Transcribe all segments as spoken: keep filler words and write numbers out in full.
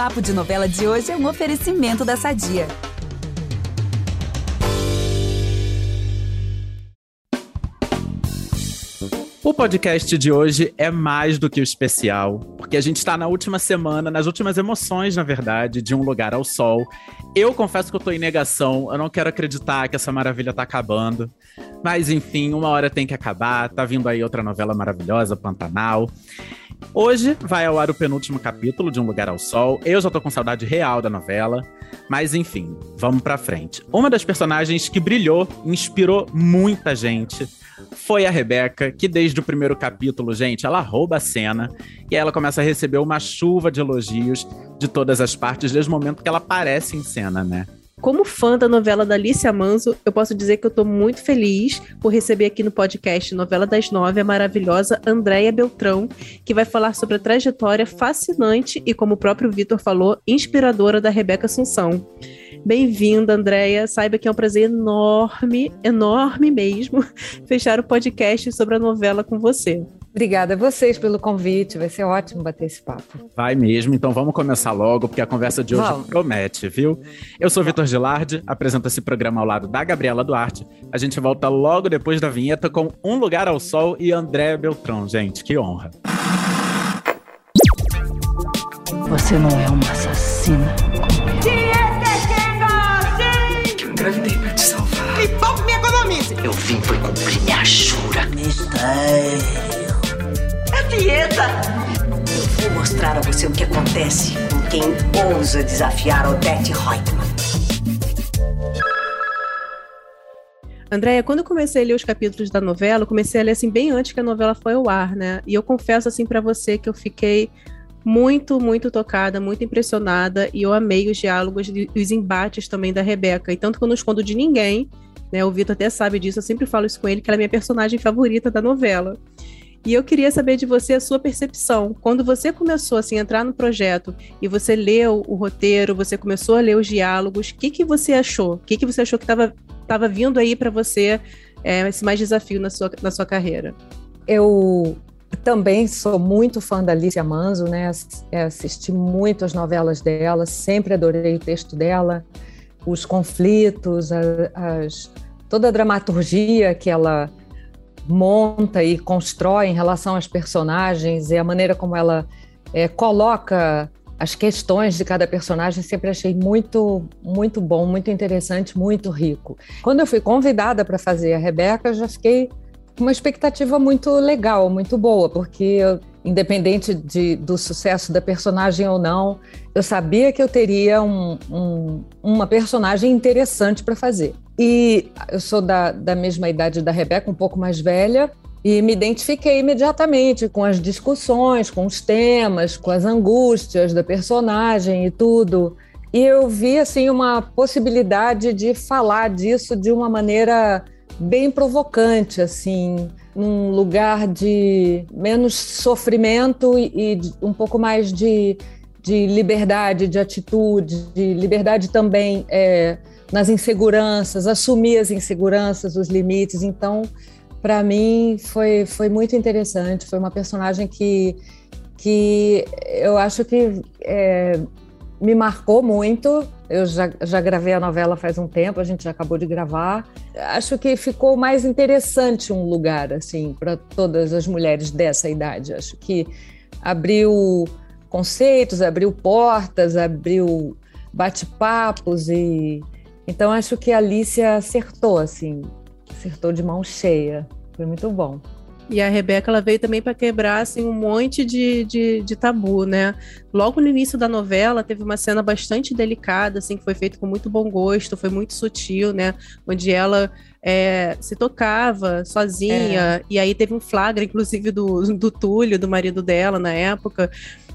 Papo de Novela de hoje é um oferecimento da Sadia. O podcast de hoje é mais do que o especial, porque a gente está na última semana, nas últimas emoções, na verdade, de Um Lugar ao Sol. Eu confesso que eu tô em negação, eu não quero acreditar que essa maravilha tá acabando. Mas, enfim, uma hora tem que acabar, tá vindo aí outra novela maravilhosa, Pantanal. Hoje vai ao ar o penúltimo capítulo de Um Lugar ao Sol. Eu já tô com saudade real da novela. Mas, enfim, vamos pra frente. Uma das personagens que brilhou, inspirou muita gente, foi a Rebeca, que desde o primeiro capítulo, gente, ela rouba a cena. E aí ela começa a receber uma chuva de elogios de todas as partes, desde o momento que ela aparece em cena, né? Como fã da novela da Alicia Manso, eu posso dizer que eu tô muito feliz por receber aqui no podcast Novela das Nove a maravilhosa Andréia Beltrão, que vai falar sobre a trajetória fascinante e, como o próprio Vitor falou, inspiradora da Rebeca Assunção. Bem-vinda, Andréia. Saiba que é um prazer enorme, enorme mesmo, fechar o podcast sobre a novela com você. Obrigada a vocês pelo convite, vai ser ótimo bater esse papo. Vai mesmo, então vamos começar logo, porque a conversa de hoje vamos. promete, viu? Eu sou Vitor Gilardi, apresento esse programa ao lado da Gabriela Duarte. A gente volta logo depois da vinheta com Um Lugar ao Sol e Andréia Beltrão. Gente, que honra. Você não é uma assassina. Eu engravidei pra te salvar. Me poupe, me economize. Eu vim foi cumprir minha jura. Mistério. É dieta. Eu vou mostrar a você o que acontece com quem ousa desafiar Odete Reutemann. Andréia, quando eu comecei a ler os capítulos da novela, eu comecei a ler assim bem antes que a novela foi ao ar, né? E eu confesso assim pra você que eu fiquei muito, muito tocada, muito impressionada, e eu amei os diálogos e os embates também da Rebeca. E tanto que eu não escondo de ninguém, né? O Vitor até sabe disso, eu sempre falo isso com ele, que ela é a minha personagem favorita da novela. E eu queria saber de você a sua percepção. Quando você começou assim, a entrar no projeto e você leu o roteiro, você começou a ler os diálogos, o que, que você achou? O que, que você achou que estava tava vindo aí para você, é, esse mais desafio na sua, na sua carreira? Eu também sou muito fã da Alicia Manso, né? Assisti muito as novelas dela, sempre adorei o texto dela, os conflitos, as, toda a dramaturgia que ela monta e constrói em relação aos personagens e a maneira como ela é, coloca as questões de cada personagem, sempre achei muito, muito bom, muito interessante, muito rico. Quando eu fui convidada para fazer a Rebeca, eu já fiquei com uma expectativa muito legal, muito boa, porque eu, independente de, do sucesso da personagem ou não, eu sabia que eu teria um, um, uma personagem interessante para fazer. E eu sou da, da mesma idade da Rebeca, um pouco mais velha, e me identifiquei imediatamente com as discussões, com os temas, com as angústias da personagem e tudo. E eu vi assim, uma possibilidade de falar disso de uma maneira bem provocante, assim, num lugar de menos sofrimento e, e um pouco mais de, de liberdade, de atitude, de liberdade também é, nas inseguranças, assumir as inseguranças, os limites. Então, para mim, foi, foi muito interessante. Foi uma personagem que, que eu acho que é, me marcou muito. Eu já, já gravei a novela faz um tempo, a gente já acabou de gravar. Acho que ficou mais interessante um lugar assim para todas as mulheres dessa idade. Acho que abriu conceitos, abriu portas, abriu bate-papos e então acho que a Alicia acertou assim, acertou de mão cheia. Foi muito bom. E a Rebeca, ela veio também para quebrar assim, um monte de, de, de tabu, né? Logo no início da novela, teve uma cena bastante delicada, assim, que foi feita com muito bom gosto, foi muito sutil, né? Onde ela é, se tocava sozinha, é. E aí teve um flagra, inclusive, do, do Túlio, do marido dela, na época.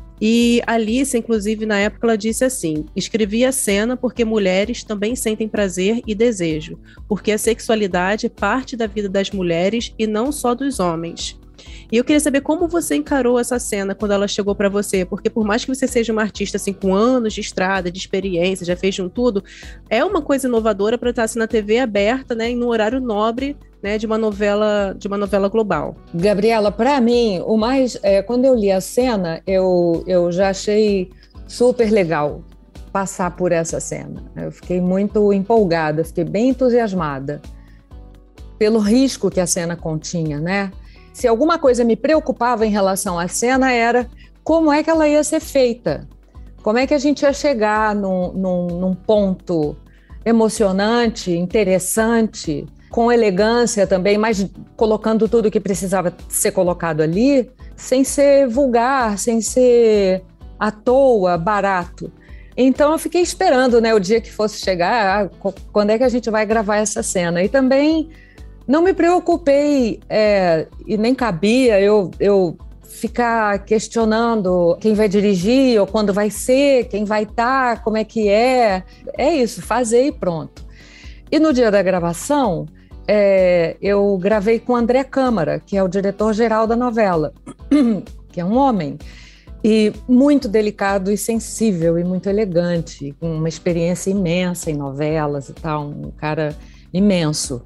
E a Alice, inclusive, na época, ela disse assim: escrevi a cena porque mulheres também sentem prazer e desejo, porque a sexualidade é parte da vida das mulheres e não só dos homens. E eu queria saber como você encarou essa cena quando ela chegou para você, porque por mais que você seja uma artista assim, com anos de estrada, de experiência, já fez de um tudo, é uma coisa inovadora para estar assim, na T V aberta, né, e no horário nobre, né, de uma novela, de uma novela global. Gabriela, para mim, o mais, é, quando eu li a cena, eu, eu já achei super legal passar por essa cena. Eu fiquei muito empolgada, fiquei bem entusiasmada pelo risco que a cena continha, né? Se alguma coisa me preocupava em relação à cena era como é que ela ia ser feita, como é que a gente ia chegar num, num, num ponto emocionante, interessante, com elegância também, mas colocando tudo que precisava ser colocado ali, sem ser vulgar, sem ser à toa, barato. Então eu fiquei esperando, né, o dia que fosse chegar, ah, quando é que a gente vai gravar essa cena. E também não me preocupei, é, e nem cabia eu, eu ficar questionando quem vai dirigir, ou quando vai ser, quem vai estar, como é que é. É isso, fazer e pronto. E no dia da gravação, é, eu gravei com o André Câmara, que é o diretor-geral da novela, que é um homem, e muito delicado e sensível e muito elegante, com uma experiência imensa em novelas e tal, um cara imenso.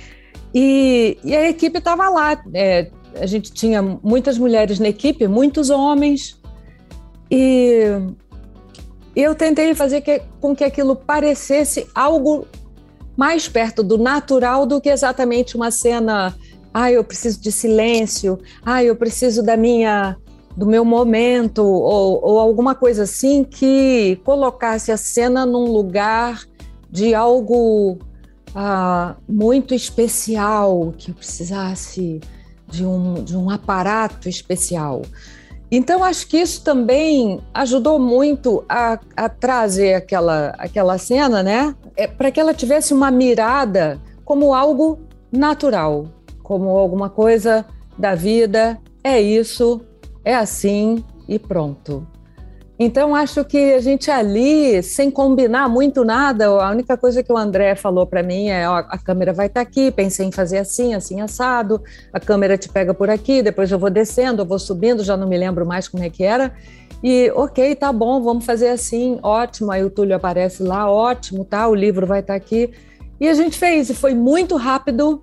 E, e a equipe estava lá, é, a gente tinha muitas mulheres na equipe, muitos homens, e eu tentei fazer que, com que aquilo parecesse algo mais perto do natural do que exatamente uma cena, ah, eu preciso de silêncio, ah, eu preciso da minha... do meu momento, ou, ou alguma coisa assim que colocasse a cena num lugar de algo ah, muito especial, que eu precisasse de um, de um aparato especial. Então, acho que isso também ajudou muito a, a trazer aquela, aquela cena, né? É, para que ela tivesse uma mirada como algo natural, como alguma coisa da vida, é isso, é assim e pronto. Então, acho que a gente ali, sem combinar muito nada, a única coisa que o André falou para mim é, ó, a câmera vai estar aqui, pensei em fazer assim, assim, assado, a câmera te pega por aqui, depois eu vou descendo, eu vou subindo, já não me lembro mais como é que era, e ok, tá bom, vamos fazer assim, ótimo, aí o Túlio aparece lá, ótimo, tá, o livro vai estar aqui, e a gente fez, e foi muito rápido,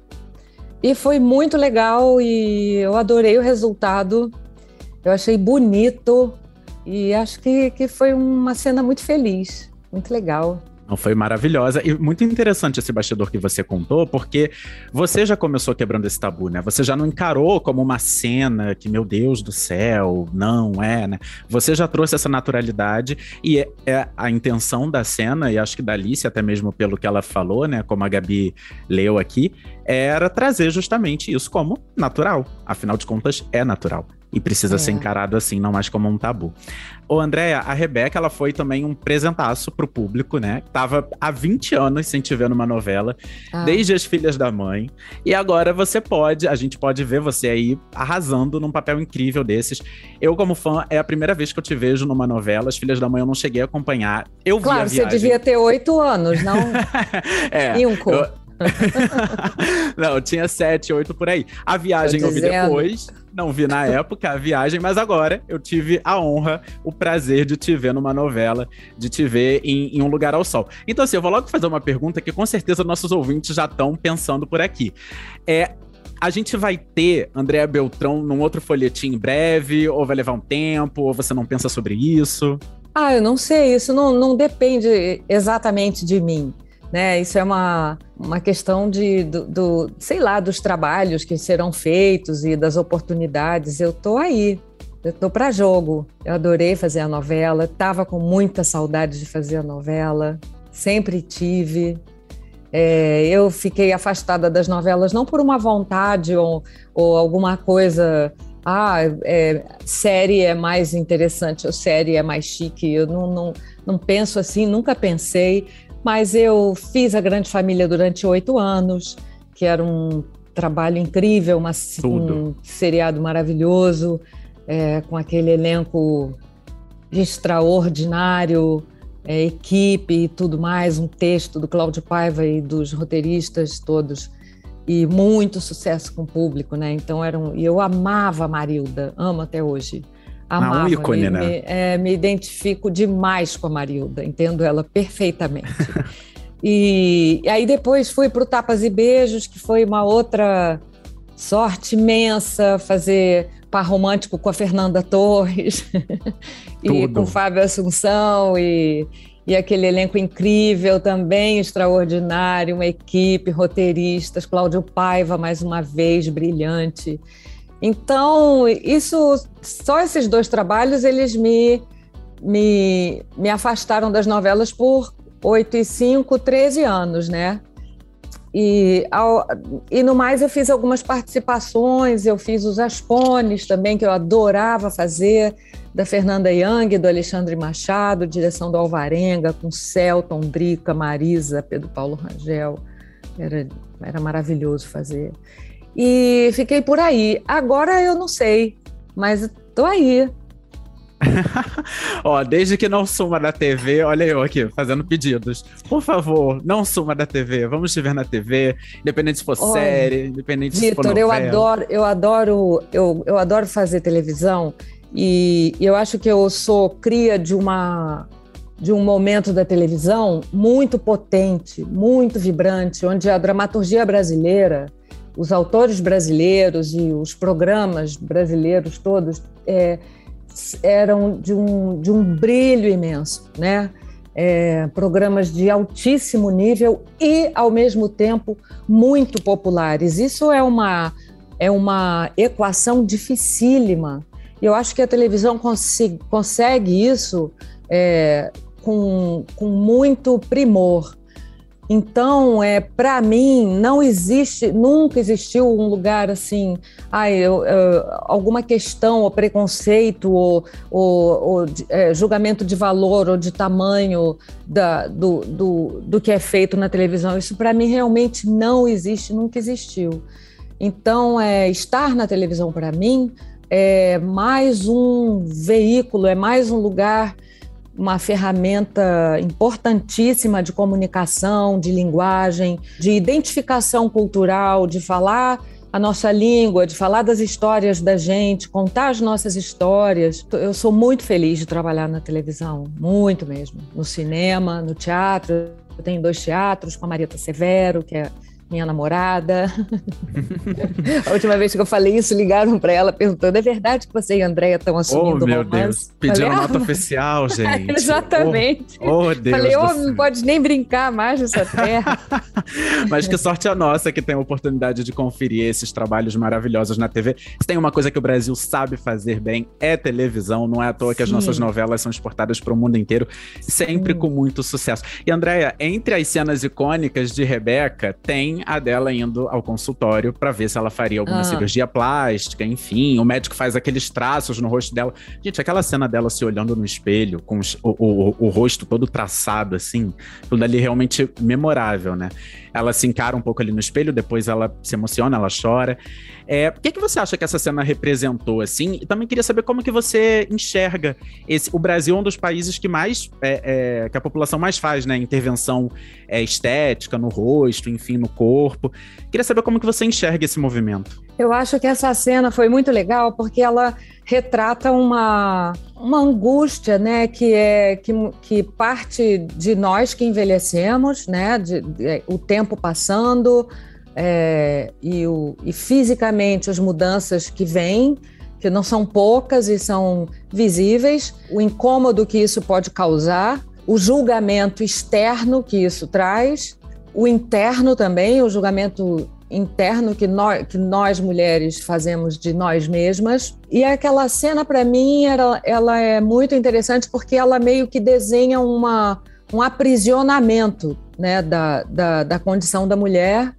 e foi muito legal, e eu adorei o resultado. Eu achei bonito e acho que, que foi uma cena muito feliz, muito legal. Não, foi maravilhosa e muito interessante esse bastidor que você contou, porque você já começou quebrando esse tabu, né? Você já não encarou como uma cena que, meu Deus do céu, não é, né? Você já trouxe essa naturalidade e é, é a intenção da cena, e acho que da Alice, até mesmo pelo que ela falou, né? Como a Gabi leu aqui, era trazer justamente isso como natural. Afinal de contas, é natural. E precisa é. ser encarado assim, não mais como um tabu. Ô, Andréia, a Rebeca, ela foi também um presentaço pro público, né? Tava há vinte anos sem te ver numa novela, ah. desde As Filhas da Mãe. E agora você pode, a gente pode ver você aí arrasando num papel incrível desses. Eu, como fã, é a primeira vez que eu te vejo numa novela. As Filhas da Mãe eu não cheguei a acompanhar. Eu vi claro, a viagem. Você devia ter oito anos, não? é. Cinco. Eu... não, eu tinha sete, oito por aí. A viagem eu vi depois, não vi na época a viagem, mas agora eu tive a honra, o prazer de te ver numa novela, de te ver em, em Um Lugar ao Sol. Então assim, eu vou logo fazer uma pergunta que com certeza nossos ouvintes já estão pensando por aqui. É... A gente vai ter Andréia Beltrão num outro folhetim em breve, ou vai levar um tempo, ou você não pensa sobre isso? Ah, eu não sei, isso não, não depende exatamente de mim. Né, isso é uma, uma questão de, do, do, sei lá, dos trabalhos que serão feitos e das oportunidades. Eu tô aí, eu tô para jogo. Eu adorei fazer a novela, estava com muita saudade de fazer a novela, sempre tive. É, eu fiquei afastada das novelas não por uma vontade ou, ou alguma coisa... Ah, é, série é mais interessante, ou série é mais chique. Eu não, não, não penso assim, nunca pensei... Mas eu fiz A Grande Família durante oito anos, que era um trabalho incrível, uma, um seriado maravilhoso, é, com aquele elenco extraordinário, é, equipe e tudo mais, um texto do Cláudio Paiva e dos roteiristas todos, e muito sucesso com o público, né? Então, era um, e eu amava a Marilda, amo até hoje. Amava, um ícone, me, né? me, é, me identifico demais com a Marilda, entendo ela perfeitamente. e, e aí depois fui para o Tapas e Beijos, que foi uma outra sorte imensa, fazer par romântico com a Fernanda Torres e com o Fábio Assunção e, e aquele elenco incrível também, extraordinário, uma equipe, roteiristas, Cláudio Paiva mais uma vez, brilhante. Então, isso, só esses dois trabalhos, eles me, me, me afastaram das novelas por oito e cinco, treze anos, né? E, ao, e no mais eu fiz algumas participações, eu fiz os Aspones também, que eu adorava fazer, da Fernanda Young, do Alexandre Machado, direção do Alvarenga, com Celton, Drica, Marisa, Pedro Paulo Rangel. Era, era maravilhoso fazer. E fiquei por aí. Agora eu não sei, mas estou aí. Ó, desde que não suma da T V, olha eu aqui fazendo pedidos. Por favor, não suma da T V. Vamos te ver na T V, independente se for olha, série, independente se for novela. Vitor, eu adoro, eu adoro, eu, eu adoro fazer televisão e eu acho que eu sou cria de uma de um momento da televisão muito potente, muito vibrante, onde a dramaturgia brasileira, os autores brasileiros e os programas brasileiros todos é, eram de um, de um brilho imenso, né? É, programas de altíssimo nível e, ao mesmo tempo, muito populares. Isso é uma, é uma equação dificílima. Eu acho que a televisão consegue, consegue isso é, com, com muito primor. Então, é, para mim, não existe, nunca existiu um lugar assim, ah, eu, eu, alguma questão ou preconceito ou, ou, ou é, julgamento de valor ou de tamanho da, do, do, do que é feito na televisão. Isso, para mim, realmente não existe, nunca existiu. Então, é, estar na televisão, para mim, é mais um veículo, é mais um lugar, uma ferramenta importantíssima de comunicação, de linguagem, de identificação cultural, de falar a nossa língua, de falar das histórias da gente, contar as nossas histórias. Eu sou muito feliz de trabalhar na televisão, muito mesmo. No cinema, no teatro. Eu tenho dois teatros com a Marieta Severo, que é minha namorada. A última vez que eu falei isso, ligaram para ela perguntando: é verdade que você e a Andréia estão assumindo oh, meu romance? Deus, pediram falei, nota ah, oficial, gente. Exatamente. Oh, oh Deus. Falei, oh, não pode nem brincar mais nessa terra. Mas que sorte a nossa que tem a oportunidade de conferir esses trabalhos maravilhosos na T V. Se tem uma coisa que o Brasil sabe fazer bem, é televisão. Não é à toa Sim. que as nossas novelas são exportadas para o mundo inteiro, sempre Sim. com muito sucesso. E, Andréia, entre as cenas icônicas de Rebeca, tem a dela indo ao consultório para ver se ela faria alguma ah. cirurgia plástica, enfim, o médico faz aqueles traços no rosto dela. Gente, aquela cena dela se olhando no espelho, com os, o, o, o rosto todo traçado, assim, tudo ali realmente memorável, né? Ela se encara um pouco ali no espelho, depois ela se emociona, ela chora. É, o que, que você acha que essa cena representou, assim? E também queria saber como que você enxerga esse, o Brasil é um dos países que mais, é, é, que a população mais faz, né? Intervenção é, estética no rosto, enfim, no corpo. Queria saber como que você enxerga esse movimento. Eu acho que essa cena foi muito legal porque ela retrata uma, uma angústia, né, que, é, que, que parte de nós que envelhecemos, né, de, de, o tempo passando é, e, o, e fisicamente as mudanças que vêm, que não são poucas e são visíveis, o incômodo que isso pode causar, o julgamento externo que isso traz, o interno também, o julgamento interno que nós, que nós mulheres fazemos de nós mesmas. E aquela cena, para mim, ela, ela é muito interessante porque ela meio que desenha uma, um aprisionamento, né, da, da, da condição da mulher.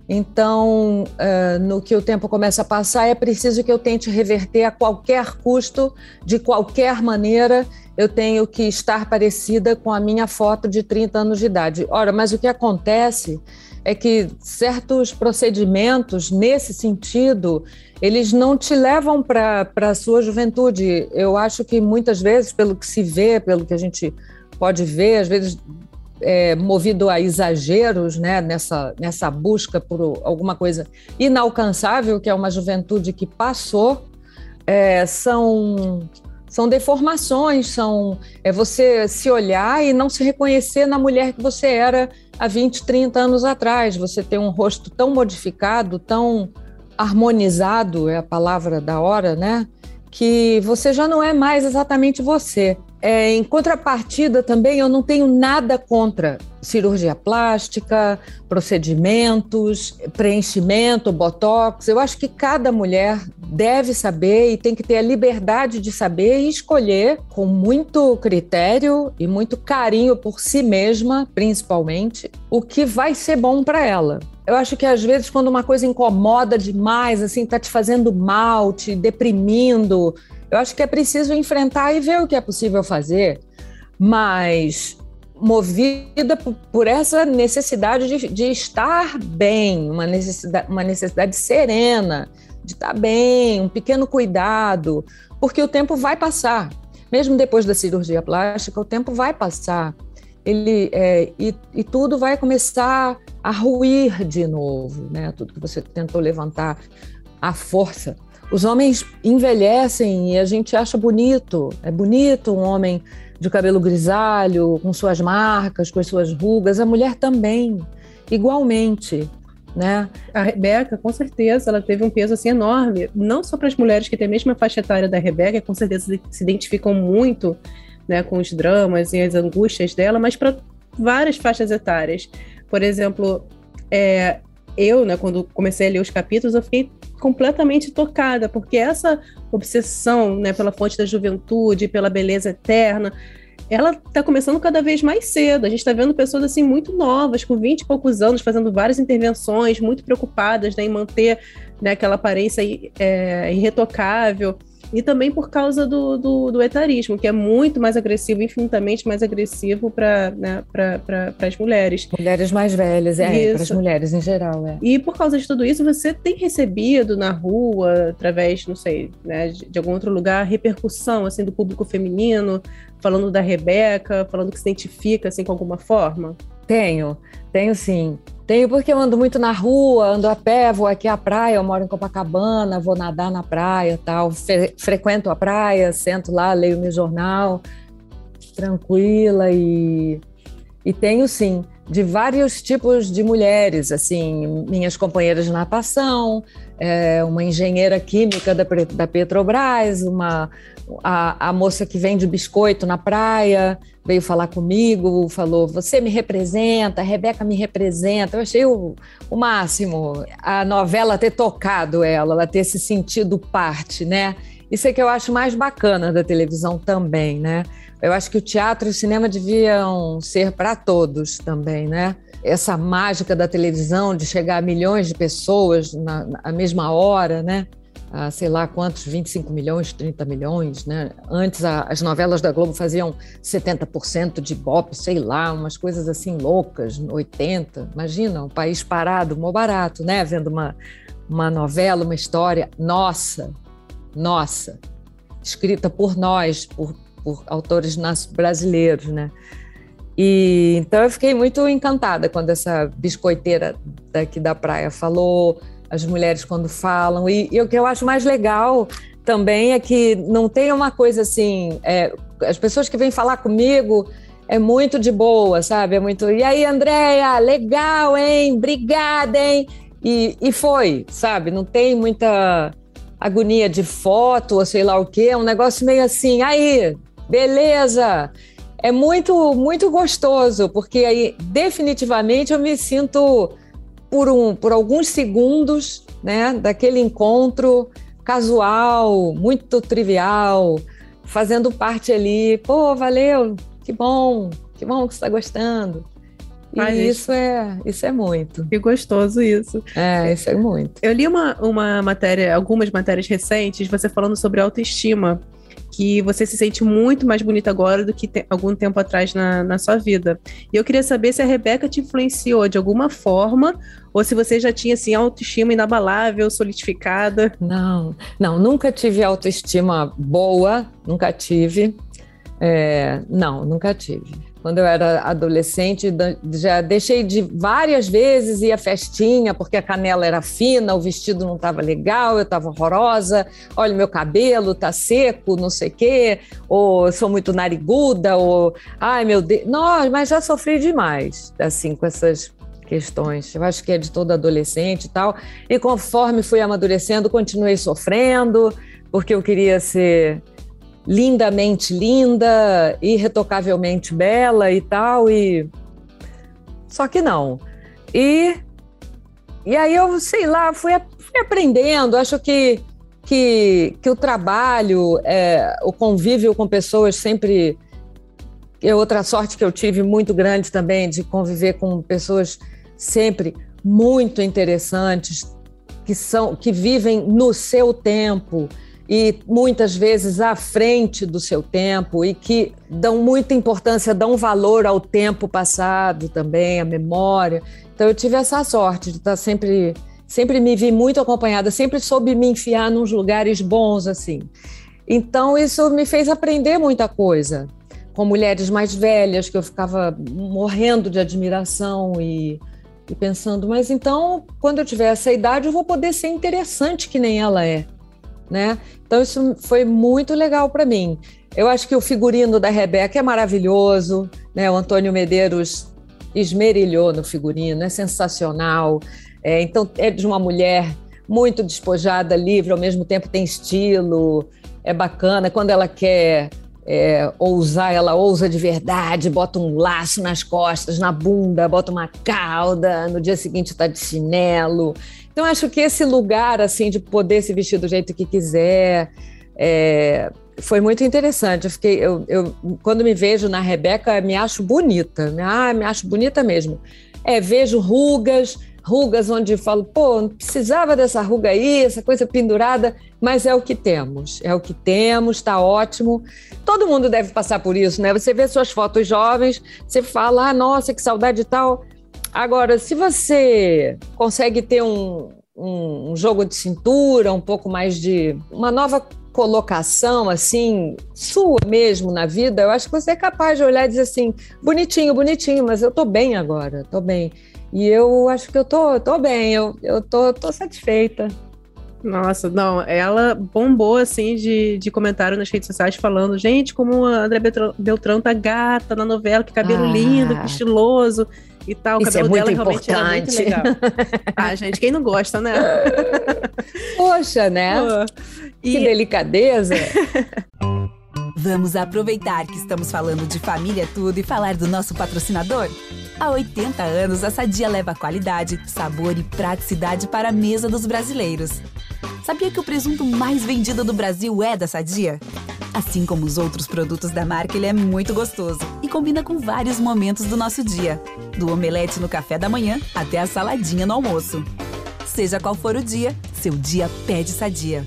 Então, uh, no que o tempo começa a passar, é preciso que eu tente reverter a qualquer custo, de qualquer maneira, eu tenho que estar parecida com a minha foto de trinta anos de idade. Ora, mas o que acontece é que certos procedimentos, nesse sentido, eles não te levam para a sua juventude. Eu acho que muitas vezes, pelo que se vê, pelo que a gente pode ver, às vezes é, movido a exageros, né, nessa, nessa busca por alguma coisa inalcançável, que é uma juventude que passou, é, são... São deformações, são é você se olhar e não se reconhecer na mulher que você era há vinte, trinta anos atrás. Você tem um rosto tão modificado, tão, harmonizado, é a palavra da hora, né? Que você já não é mais exatamente você. É, em contrapartida também, eu não tenho nada contra cirurgia plástica, procedimentos, preenchimento, botox. Eu acho que cada mulher deve saber e tem que ter a liberdade de saber e escolher com muito critério e muito carinho por si mesma, principalmente, o que vai ser bom para ela. Eu acho que às vezes quando uma coisa incomoda demais, assim, tá te fazendo mal, te deprimindo, eu acho que é preciso enfrentar e ver o que é possível fazer, mas movida por, por essa necessidade de, de estar bem, uma necessidade, uma necessidade serena, de estar bem, um pequeno cuidado, porque o tempo vai passar. Mesmo depois da cirurgia plástica, o tempo vai passar. Ele, é, e, e tudo vai começar a ruir de novo, né? Tudo que você tentou levantar, a força. Os homens envelhecem e a gente acha bonito. É bonito um homem de cabelo grisalho, com suas marcas, com as suas rugas. A mulher também, igualmente, né? A Rebeca, com certeza, ela teve um peso assim enorme. Não só para as mulheres que têm a mesma faixa etária da Rebeca, com certeza se identificam muito, né, com os dramas e as angústias dela, mas para várias faixas etárias. Por exemplo, é, eu, né, quando comecei a ler os capítulos, eu fiquei completamente tocada, porque essa obsessão, né, pela fonte da juventude, pela beleza eterna, ela está começando cada vez mais cedo. A gente está vendo pessoas assim muito novas, com vinte e poucos anos, fazendo várias intervenções, muito preocupadas, né, em manter, né, aquela aparência é, irretocável. E também por causa do, do, do etarismo, que é muito mais agressivo, infinitamente mais agressivo para, né, para as mulheres. Mulheres mais velhas, é, para as mulheres em geral. É. E por causa de tudo isso, você tem recebido na rua, através, não sei, né, de, de algum outro lugar, repercussão assim, do público feminino, falando da Rebeca, falando que se identifica assim, com alguma forma? Tenho, tenho sim. Tenho porque eu ando muito na rua, ando a pé, vou aqui à praia, eu moro em Copacabana, vou nadar na praia, tal, Fre- frequento a praia, sento lá, leio meu jornal, tranquila, e, e tenho sim, de vários tipos de mulheres, assim, minhas companheiras de natação, é, uma engenheira química da, da Petrobras, uma, a, a moça que vende biscoito na praia, veio falar comigo, falou, você me representa, a Rebeca me representa. Eu achei o, o máximo a novela ter tocado ela, ela ter se sentido parte, né? Isso é que eu acho mais bacana da televisão também, né? Eu acho que o teatro e o cinema deviam ser para todos também, né? Essa mágica da televisão de chegar a milhões de pessoas na, na mesma hora, né? Ah, sei lá quantos, vinte e cinco milhões, trinta milhões, né? Antes a, as novelas da Globo faziam setenta por cento de Ibope, sei lá, umas coisas assim loucas, oitenta por cento. Imagina, um país parado, mó barato, né? Vendo uma, uma novela, uma história nossa, nossa, escrita por nós, por, por autores brasileiros, né? E, então eu fiquei muito encantada quando essa biscoiteira daqui da praia falou, as mulheres quando falam, e, e o que eu acho mais legal também é que não tem uma coisa assim, é, as pessoas que vêm falar comigo é muito de boa, sabe? É muito, e aí, Andréia, legal, hein? Obrigada, hein? E, e foi, sabe? Não tem muita agonia de foto ou sei lá o quê, é um negócio meio assim, aí, beleza? É muito, muito gostoso, porque aí definitivamente eu me sinto por, um, por alguns segundos, né, daquele encontro casual, muito trivial, fazendo parte ali, pô, valeu, que bom, que bom que você está gostando. E Ai, isso, é, isso é muito. Que gostoso isso. É, isso é muito. Eu li uma, uma matéria, algumas matérias recentes, você falando sobre autoestima, que você se sente muito mais bonita agora do que te, algum tempo atrás na, na sua vida. E eu queria saber se a Rebeca te influenciou de alguma forma, ou se você já tinha, assim, autoestima inabalável, solidificada. Não, não, nunca tive autoestima boa, nunca tive. É, não, nunca tive. Quando eu era adolescente, já deixei de várias vezes ir à festinha, porque a canela era fina, o vestido não estava legal, eu estava horrorosa, olha, meu cabelo está seco, não sei o quê, ou sou muito nariguda, ou, ai, meu Deus, não, mas já sofri demais, assim, com essas questões. Eu acho que é de todo adolescente e tal. E conforme fui amadurecendo, continuei sofrendo, porque eu queria ser lindamente linda, irretocavelmente bela e tal, e... Só que não. E, e aí eu, sei lá, fui, fui aprendendo. Acho que, que, que o trabalho, é, o convívio com pessoas sempre... É outra sorte que eu tive muito grande também, de conviver com pessoas sempre muito interessantes, que, são, que vivem no seu tempo e muitas vezes à frente do seu tempo e que dão muita importância, dão valor ao tempo passado também, à memória. Então eu tive essa sorte de estar sempre, sempre me vi muito acompanhada, sempre soube me enfiar nos lugares bons, assim. Então isso me fez aprender muita coisa, com mulheres mais velhas, que eu ficava morrendo de admiração e, e pensando, mas então, quando eu tiver essa idade, eu vou poder ser interessante que nem ela é, né? Então isso foi muito legal para mim. Eu acho que o figurino da Rebeca é maravilhoso, né? O Antônio Medeiros esmerilhou no figurino, é sensacional. É, então é de uma mulher muito despojada, livre, ao mesmo tempo tem estilo, é bacana. Quando ela quer é, ousar, ela ousa de verdade, bota um laço nas costas, na bunda, bota uma cauda, no dia seguinte está de chinelo. Então, acho que esse lugar, assim, de poder se vestir do jeito que quiser, é, foi muito interessante. Eu fiquei, eu, eu, quando me vejo na Rebeca, me acho bonita. Ah, me acho bonita mesmo. É, vejo rugas, rugas onde falo, pô, não precisava dessa ruga aí, essa coisa pendurada, mas é o que temos. É o que temos, está ótimo. Todo mundo deve passar por isso, né? Você vê suas fotos jovens, você fala, ah, nossa, que saudade e tal... Agora, se você consegue ter um, um, um jogo de cintura, um pouco mais de... uma nova colocação, assim, sua mesmo na vida, eu acho que você é capaz de olhar e dizer assim, bonitinho, bonitinho, mas eu tô bem agora, tô bem. E eu acho que eu tô, tô bem, eu, eu tô, tô satisfeita. Nossa, não, ela bombou, assim, de, de comentário nas redes sociais falando, gente, como a André Beltrão, Beltrão tá gata na novela, que cabelo ah. lindo, que estiloso... e tal, o Isso cabelo é muito dela realmente era muito legal. Ah, gente, quem não gosta, né? Poxa, né? Pô, e... Que delicadeza. Vamos aproveitar que estamos falando de família tudo e falar do nosso patrocinador? Há oitenta anos, a Sadia leva qualidade, sabor e praticidade para a mesa dos brasileiros. Sabia que o presunto mais vendido do Brasil é da Sadia? Assim como os outros produtos da marca, ele é muito gostoso e combina com vários momentos do nosso dia. Do omelete no café da manhã até a saladinha no almoço. Seja qual for o dia, seu dia pede Sadia.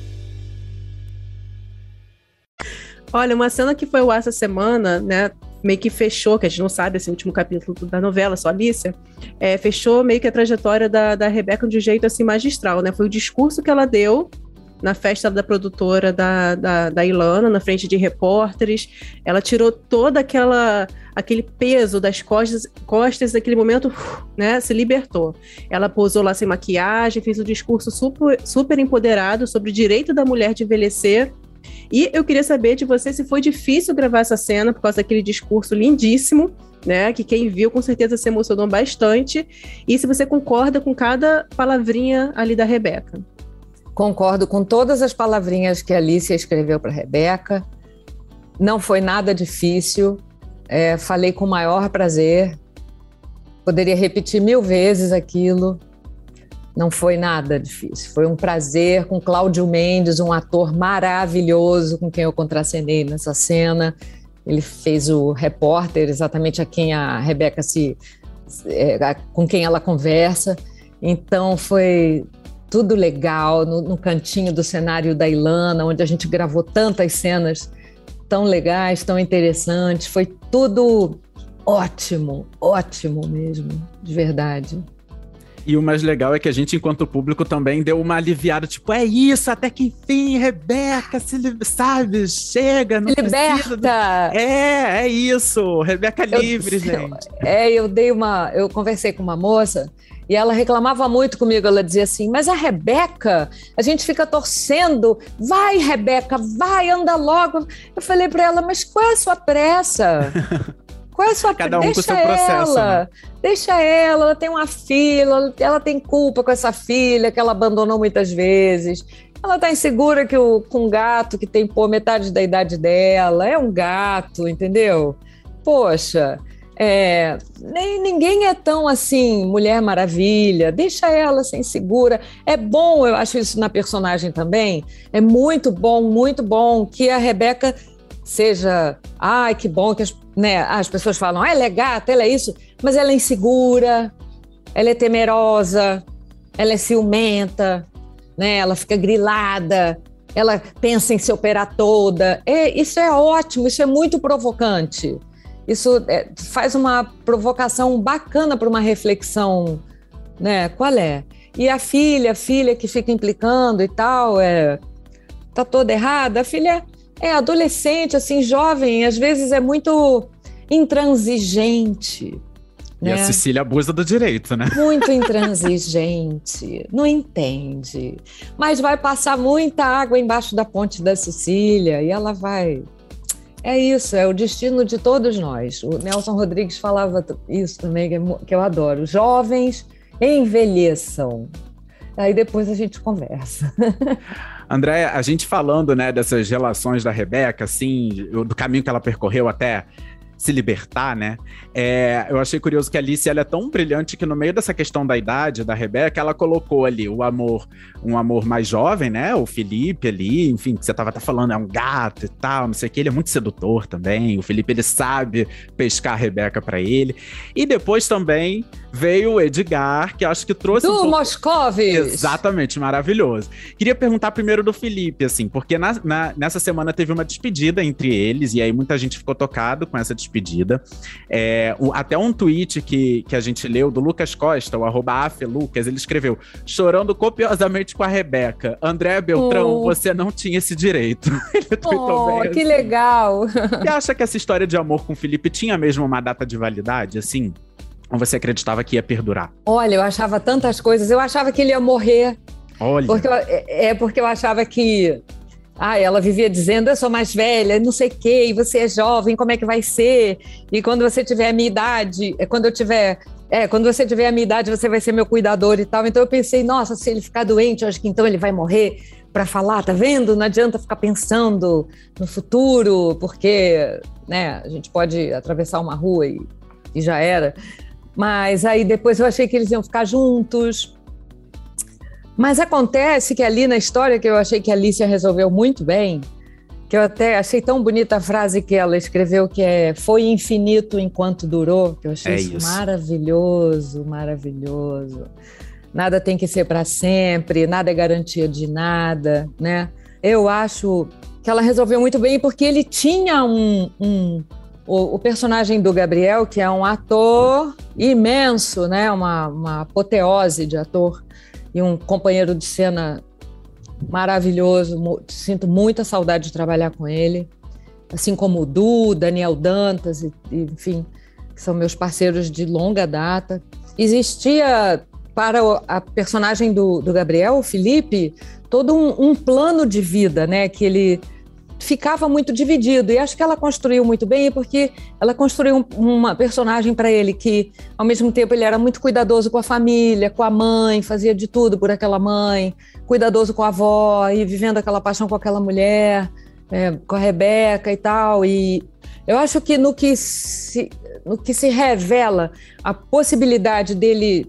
Olha, uma cena que foi ao ar essa semana, né, meio que fechou, que a gente não sabe, esse último capítulo da novela, só Alicia, é, fechou meio que a trajetória da, da Rebeca de um jeito assim magistral, né? Foi o discurso que ela deu na festa da produtora da, da, da Ilana, na frente de repórteres. Ela tirou todo aquela, aquele peso das costas, costas naquele momento, né, se libertou. Ela posou lá sem maquiagem, fez um discurso super, super empoderado sobre o direito da mulher de envelhecer. E eu queria saber de você se foi difícil gravar essa cena por causa daquele discurso lindíssimo, né, que quem viu com certeza se emocionou bastante, e se você concorda com cada palavrinha ali da Rebeca. Concordo com todas as palavrinhas que a Alicia escreveu para a Rebeca. Não foi nada difícil. É, falei com o maior prazer. Poderia repetir mil vezes aquilo. Não foi nada difícil. Foi um prazer com Cláudio Mendes, um ator maravilhoso com quem eu contracenei nessa cena. Ele fez o repórter, exatamente a quem a Rebeca se... É, com quem ela conversa. Então foi... tudo legal, no, no cantinho do cenário da Ilana, onde a gente gravou tantas cenas tão legais, tão interessantes. Foi tudo ótimo, ótimo mesmo, de verdade. E o mais legal é que a gente, enquanto público, também deu uma aliviada, tipo, é isso, até que enfim, Rebeca, se li- sabe, chega, não se liberta! Do... É, é isso, Rebeca eu, livre, gente. É, eu dei uma, eu conversei com uma moça e ela reclamava muito comigo, ela dizia assim, mas a Rebeca, a gente fica torcendo, vai Rebeca, vai, anda logo. Eu falei para ela, mas qual é a sua pressa? Qual é a sua... Cada um deixa com o seu processo, ela, né? Deixa ela, ela tem uma filha, ela tem culpa com essa filha que ela abandonou muitas vezes. Ela tá insegura que o, com um gato que tem, pô, metade da idade dela. É um gato, entendeu? Poxa... É, nem, ninguém é tão assim, Mulher Maravilha, deixa ela ser insegura. É bom, eu acho isso na personagem também, é muito bom, muito bom que a Rebeca seja, ai, que bom que as, né, as pessoas falam, ah, ela é gata, ela é isso, mas ela é insegura, ela é temerosa, ela é ciumenta, né, ela fica grilada, ela pensa em se operar toda. É, isso é ótimo, isso é muito provocante. Isso é, faz uma provocação bacana para uma reflexão, né? Qual é? E a filha, a filha que fica implicando e tal, é, tá toda errada. A filha é adolescente, assim, jovem, às vezes é muito intransigente. E né? a Cecília abusa do direito, né? Muito intransigente, não entende. Mas vai passar muita água embaixo da ponte da Cecília e ela vai... É isso, é o destino de todos nós. O Nelson Rodrigues falava isso também, que eu adoro. Jovens envelheçam. Aí depois a gente conversa. André, a gente falando, né, dessas relações da Rebeca, assim, do caminho que ela percorreu até se libertar, né? É, eu achei curioso que a Alice, ela é tão brilhante que no meio dessa questão da idade da Rebeca, ela colocou ali o amor, um amor mais jovem, né? O Felipe ali, enfim, que você tava até falando, é um gato e tal, não sei o que, ele é muito sedutor também. O Felipe, ele sabe pescar a Rebeca pra ele. E depois também veio o Edgar, que acho que trouxe... Do um pouco... Moscovis! Exatamente, maravilhoso. Queria perguntar primeiro do Felipe, assim, porque na, na, nessa semana teve uma despedida entre eles, e aí muita gente ficou tocado com essa despedida. É, o, até um tweet que, que a gente leu do Lucas Costa, o arroba afelucas, ele escreveu, chorando copiosamente com a Rebeca. André Beltrão, oh. você não tinha esse direito. Ele tweetou Oh, bem que assim. legal! Você acha que essa história de amor com o Felipe tinha mesmo uma data de validade, assim? Ou você acreditava que ia perdurar? Olha, eu achava tantas coisas. Eu achava que ele ia morrer. Olha. Porque eu, é porque eu achava que... Ah, ela vivia dizendo, eu sou mais velha, não sei o quê, e você é jovem, como é que vai ser? E quando você tiver a minha idade, quando eu tiver... É, quando você tiver a minha idade, você vai ser meu cuidador e tal. Então eu pensei, nossa, se ele ficar doente, eu acho que então ele vai morrer para falar, tá vendo? Não adianta ficar pensando no futuro, porque, né, a gente pode atravessar uma rua e, e já era. Mas aí depois eu achei que eles iam ficar juntos. Mas acontece que ali na história, que eu achei que a Alicia resolveu muito bem, que eu até achei tão bonita a frase que ela escreveu, que é foi infinito enquanto durou, que eu achei É isso, isso. maravilhoso, maravilhoso. Nada tem que ser para sempre, nada é garantia de nada, né? Eu acho que ela resolveu muito bem, porque ele tinha um... um O, o personagem do Gabriel, que é um ator imenso, né? uma, uma apoteose de ator e um companheiro de cena maravilhoso. Sinto muita saudade de trabalhar com ele, assim como o Du, Daniel Dantas, e, e, enfim, que são meus parceiros de longa data. Existia para a personagem do, do Gabriel, o Felipe, todo um, um plano de vida, né? Que ele ficava muito dividido, e acho que ela construiu muito bem, porque ela construiu um, uma personagem para ele que, ao mesmo tempo, ele era muito cuidadoso com a família, com a mãe, fazia de tudo por aquela mãe, cuidadoso com a avó, e vivendo aquela paixão com aquela mulher, é, com a Rebeca e tal, e eu acho que no que se, no que se revela a possibilidade dele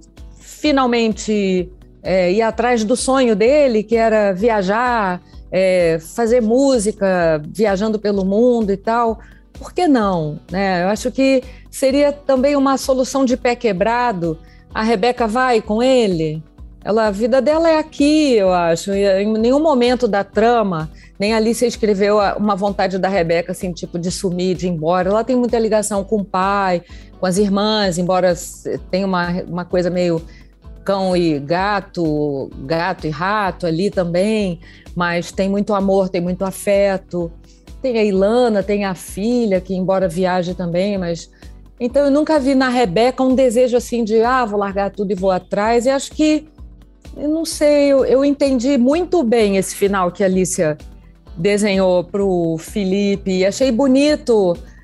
finalmente é, ir atrás do sonho dele, que era viajar, É, fazer música, viajando pelo mundo e tal, por que não? Né? Eu acho que seria também uma solução de pé quebrado. A Rebeca vai com ele, ela, a vida dela é aqui, eu acho, e em nenhum momento da trama, nem a Alicia escreveu uma vontade da Rebeca, assim, tipo, de sumir, de ir embora. Ela tem muita ligação com o pai, com as irmãs, embora tenha uma, uma coisa meio cão e gato, gato e rato ali também, mas tem muito amor, tem muito afeto. Tem a Ilana, tem a filha, que embora viaje também, mas... Então eu nunca vi na Rebeca um desejo assim de, ah, vou largar tudo e vou atrás, e acho que, eu não sei, eu, eu entendi muito bem esse final que a Alicia desenhou para o Felipe, e achei bonito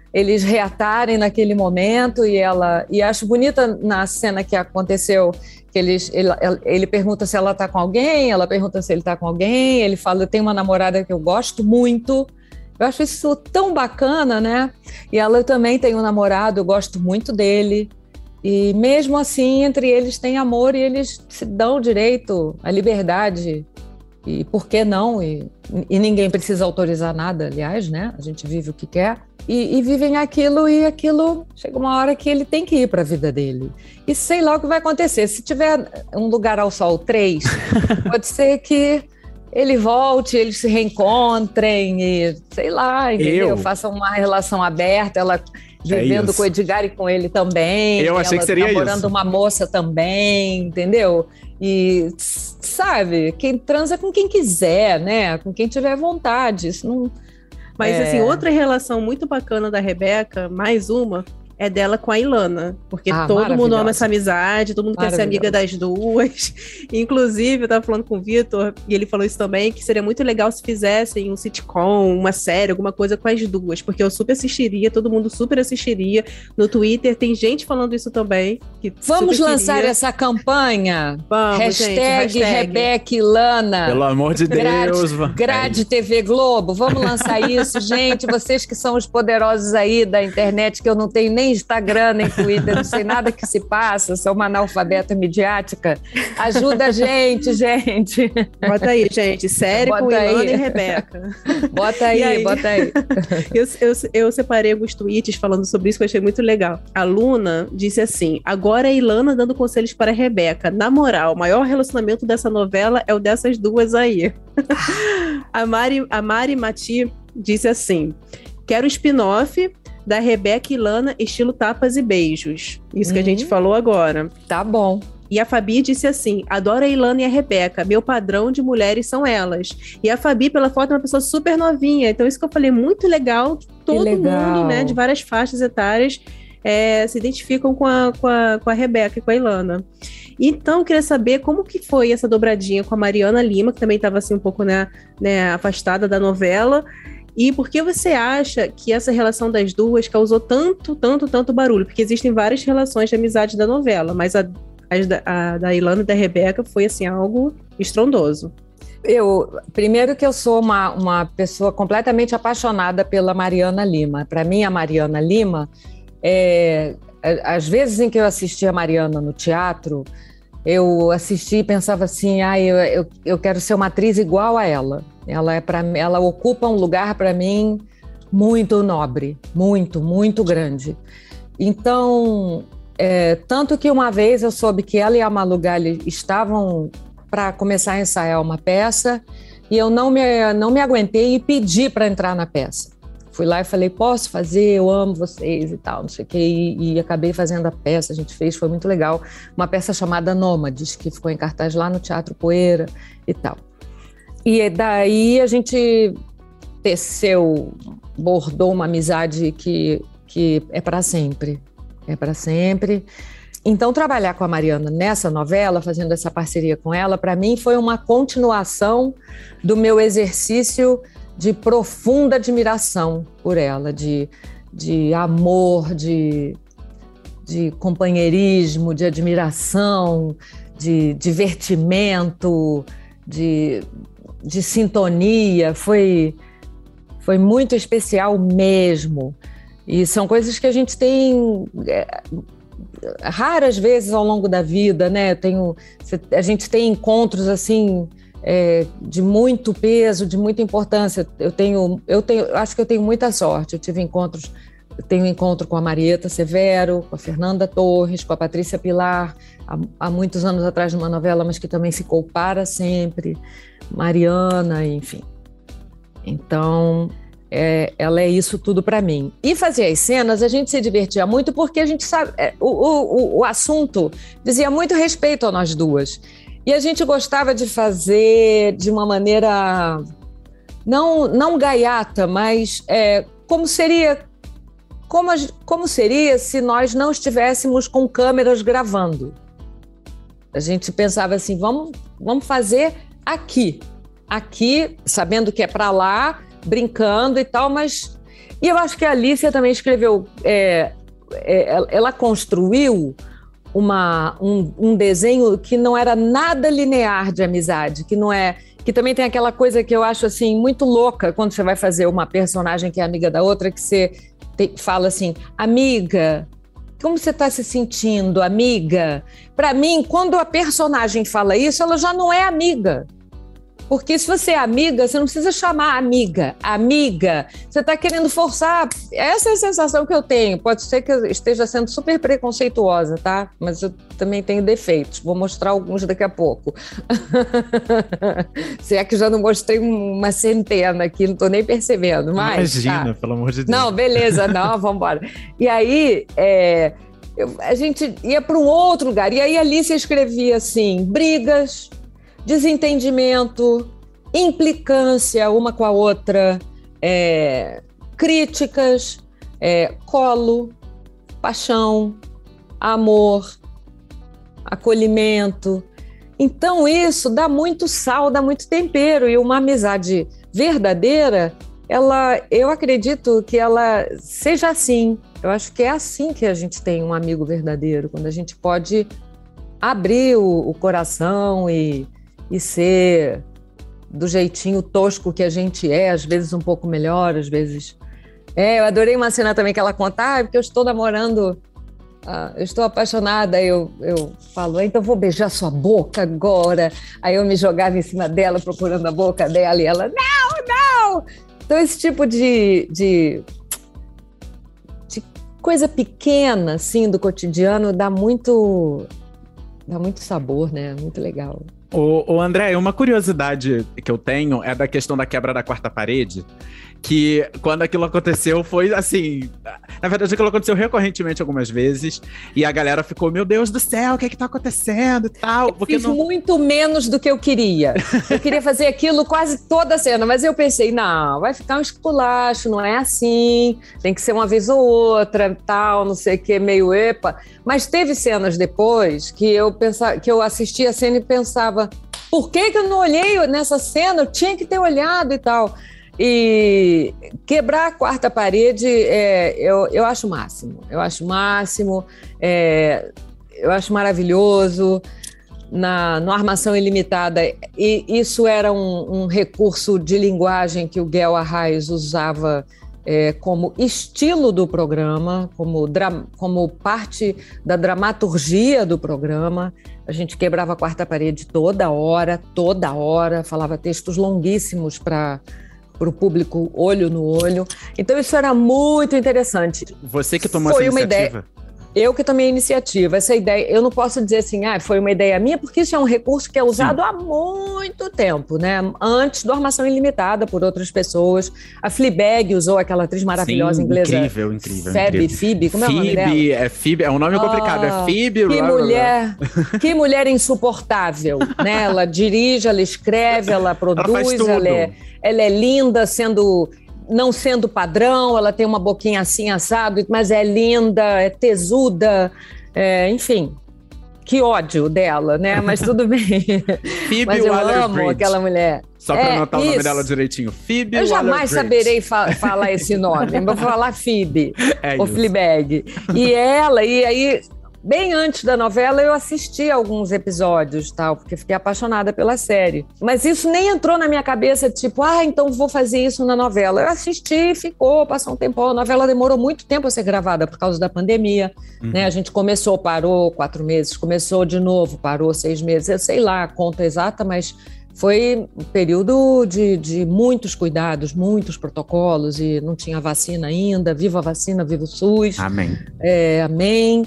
eles reatarem naquele momento, e ela e acho bonita na cena que aconteceu, que eles, ele, ele pergunta se ela está com alguém, ela pergunta se ele está com alguém, ele fala, eu tenho uma namorada que eu gosto muito. Eu acho isso tão bacana, né? E ela também tem um namorado, eu gosto muito dele. E mesmo assim, entre eles tem amor e eles se dão o direito, a liberdade. E por que não? E, e ninguém precisa autorizar nada, aliás, né? A gente vive o que quer. E, e vivem aquilo, e aquilo chega uma hora que ele tem que ir para a vida dele. E sei lá o que vai acontecer. Se tiver Um Lugar ao Sol três, pode ser que ele volte, eles se reencontrem e, sei lá, entendeu? Eu... Façam uma relação aberta, ela vivendo é com o Edgar e com ele também. Eu achei ela que seria namorando isso. uma moça também, entendeu? E, sabe, quem transa com quem quiser, né? Com quem tiver vontade. Isso não... Mas, é... assim, outra relação muito bacana da Rebeca, mais uma, é dela com a Ilana, porque ah, todo mundo ama essa amizade, todo mundo quer ser amiga das duas. Inclusive, eu tava falando com o Vitor, e ele falou isso também, que seria muito legal se fizessem um sitcom, uma série, alguma coisa com as duas, porque eu super assistiria, todo mundo super assistiria. No Twitter tem gente falando isso também. Que Vamos lançar queria. essa campanha? Vamos, hashtag, gente, hashtag Rebeca Ilana. Pelo amor de Deus. Grade, Grade T V Globo, vamos lançar isso, gente. Vocês que são os poderosos aí da internet, que eu não tenho nem Instagram, nem Twitter, não sei nada que se passa, sou uma analfabeta midiática. Ajuda a gente, gente. Bota aí, gente, série bota com Ilana aí. e Rebeca. Bota aí, aí, bota aí. Eu, eu, eu separei alguns tweets falando sobre isso que eu achei muito legal. A Luna disse assim, agora é a Ilana dando conselhos para a Rebeca. Na moral, o maior relacionamento dessa novela é o dessas duas aí. A Mari, a Mari Mati disse assim, quero um spin-off da Rebeca e Ilana, estilo tapas e beijos. Isso uhum. que a gente falou agora. Tá bom. E a Fabi disse assim, adoro a Ilana e a Rebeca, meu padrão de mulheres são elas. E a Fabi, pela foto, é uma pessoa super novinha, então isso que eu falei, muito legal, todo legal. mundo, né, de várias faixas etárias, é, se identificam com a, com, a, com a Rebeca e com a Ilana. Então, eu queria saber como que foi essa dobradinha com a Mariana Lima, que também estava assim um pouco, né, né, afastada da novela. E por que você acha que essa relação das duas causou tanto, tanto, tanto barulho? Porque existem várias relações de amizade da novela, mas a, a, a da Ilana e da Rebeca foi, assim, algo estrondoso. Eu, primeiro que eu sou uma, uma pessoa completamente apaixonada pela Mariana Lima. Para mim, a Mariana Lima, é, às vezes em que eu assistia a Mariana no teatro, eu assisti e pensava assim, ah, eu, eu, eu quero ser uma atriz igual a ela. Ela, é pra, ela ocupa um lugar para mim muito nobre, muito, muito grande. Então, é, tanto que uma vez eu soube que ela e a Malu Gali estavam para começar a ensaiar uma peça e eu não me, não me aguentei e pedi para entrar na peça. Fui lá e falei, posso fazer, eu amo vocês e tal, não sei o quê, e, e acabei fazendo a peça, a gente fez, foi muito legal. Uma peça chamada Nômades, que ficou em cartaz lá no Teatro Poeira e tal. E daí a gente teceu, bordou uma amizade que, que é para sempre, é para sempre. Então, trabalhar com a Mariana nessa novela, fazendo essa parceria com ela, para mim foi uma continuação do meu exercício de profunda admiração por ela, de, de amor, de, de companheirismo, de admiração, de divertimento, de... de sintonia, foi, foi muito especial mesmo. E são coisas que a gente tem é, raras vezes ao longo da vida, né? Eu tenho, a gente tem encontros assim é, de muito peso, de muita importância. Eu tenho, eu tenho, acho que eu tenho muita sorte. Eu tive encontros, eu tenho um encontro com a Marieta Severo, com a Fernanda Torres, com a Patrícia Pilar, há, há muitos anos atrás numa novela, mas que também ficou para sempre. Mariana, enfim. Então, é, ela é isso tudo para mim. E fazer as cenas, a gente se divertia muito porque a gente sabe, é, o, o, o assunto dizia muito respeito a nós duas. E a gente gostava de fazer de uma maneira não, não gaiata, mas é, como seria como, como seria se nós não estivéssemos com câmeras gravando. A gente pensava assim, vamos, vamos fazer aqui, aqui, sabendo que é para lá, brincando e tal, mas E eu acho que a Alicia também escreveu, é, é, ela construiu uma, um, um desenho que não era nada linear de amizade, que não é, que também tem aquela coisa que eu acho assim muito louca quando você vai fazer uma personagem que é amiga da outra, que você te, fala assim, amiga, como você está se sentindo, amiga? Para mim, quando a personagem fala isso, ela já não é amiga. Porque se você é amiga, você não precisa chamar amiga, amiga. Você está querendo forçar. Essa é a sensação que eu tenho. Pode ser que eu esteja sendo super preconceituosa, tá? Mas eu também tenho defeitos. Vou mostrar alguns daqui a pouco. Se é que já não mostrei uma centena aqui, não estou nem percebendo. Mas, imagina, tá. Pelo amor de Deus. Não, beleza, não, vamos embora. E aí, é, eu, a gente ia para um outro lugar. E aí a Alicia escrevia assim, brigas, desentendimento, implicância uma com a outra, é, críticas, é, colo, paixão, amor, acolhimento. Então isso dá muito sal, dá muito tempero, e uma amizade verdadeira, ela, eu acredito que ela seja assim. Eu acho que é assim que a gente tem um amigo verdadeiro, quando a gente pode abrir o, o coração e e ser do jeitinho tosco que a gente é, às vezes um pouco melhor, às vezes... É, eu adorei uma cena também que ela conta, ah, porque eu estou namorando, ah, eu estou apaixonada, eu, eu falo, então vou beijar sua boca agora. Aí eu me jogava em cima dela, procurando a boca dela, e ela, não, não! Então esse tipo de, de, de coisa pequena, assim, do cotidiano, dá muito, dá muito sabor, né? Muito legal. Ô, ô André, uma curiosidade que eu tenho é da questão da quebra da quarta parede, que quando aquilo aconteceu foi assim, na verdade aquilo aconteceu recorrentemente algumas vezes, e a galera ficou, meu Deus do céu, o que é que tá acontecendo e tal. Eu porque fiz não... muito menos do que eu queria. Eu queria fazer aquilo quase toda a cena, mas eu pensei, não, vai ficar um esculacho, não é assim, tem que ser uma vez ou outra, tal, não sei o que, meio epa. Mas teve cenas depois que eu, pensava, que eu assistia a cena e pensava, por que que eu não olhei nessa cena? Eu tinha que ter olhado e tal. E quebrar a quarta parede, é, eu, eu acho o máximo. Eu acho o máximo, é, eu acho maravilhoso. Na, no Armação Ilimitada, e isso era um, um recurso de linguagem que o Guel Arraes usava é, como estilo do programa, como, dra, como parte da dramaturgia do programa. A gente quebrava a quarta parede toda hora, toda hora, falava textos longuíssimos para para o público olho no olho. Então isso era muito interessante. Você que tomou foi essa uma iniciativa? Ideia, eu que tomei a iniciativa. Essa ideia, eu não posso dizer assim, ah, foi uma ideia minha, porque isso é um recurso que é usado Sim. há muito tempo, né? Antes do Armação Ilimitada, por outras pessoas. A Fleabag usou aquela atriz maravilhosa Sim, inglesa. Incrível, incrível. Phoebe, Phoebe, como é o nome dela? Phoebe, é Phoebe, é um nome ah, complicado, é Phoebe. Que mulher, que mulher insuportável, né? Ela dirige, ela escreve, ela produz, ela, faz tudo. ela é... Ela é linda, sendo, não sendo padrão, ela tem uma boquinha assim, assado, mas é linda, é tesuda, é, enfim, que ódio dela, né? Mas tudo bem. Phoebe mas eu amo Waller-Bridge. Aquela mulher. Só para é, anotar isso. o nome dela direitinho. Phoebe Eu jamais Waller-Bridge. saberei fa- falar esse nome, vou falar Phoebe, é ou Fleabag. E ela, e aí... Bem antes da novela, eu assisti alguns episódios, tal, porque fiquei apaixonada pela série. Mas isso nem entrou na minha cabeça, tipo, ah, então vou fazer isso na novela. Eu assisti, ficou, passou um tempão. A novela demorou muito tempo a ser gravada por causa da pandemia. Uhum. Né? A gente começou, parou quatro meses, começou de novo, parou seis meses. Eu sei lá a conta exata, mas foi um período de, de muitos cuidados, muitos protocolos, e não tinha vacina ainda. Viva a vacina, viva o SUS. Amém. É, amém.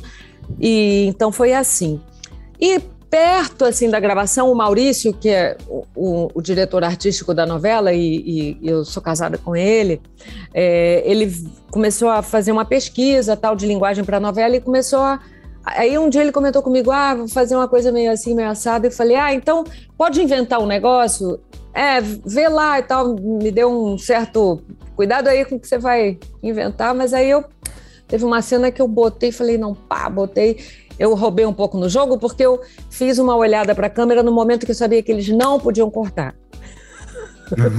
E então foi assim. E perto assim da gravação, o Maurício, que é o, o, o diretor artístico da novela, e, e eu sou casada com ele, é, ele começou a fazer uma pesquisa tal de linguagem para a novela e começou a... Aí um dia ele comentou comigo, ah, vou fazer uma coisa meio assim, meio assada. Eu falei, ah, então pode inventar um negócio? É, vê lá e tal. Me deu um certo... Cuidado aí com o que você vai inventar, mas aí eu... Teve uma cena que eu botei, falei, não, pá, botei. Eu roubei um pouco no jogo, porque eu fiz uma olhada para a câmera no momento que eu sabia que eles não podiam cortar.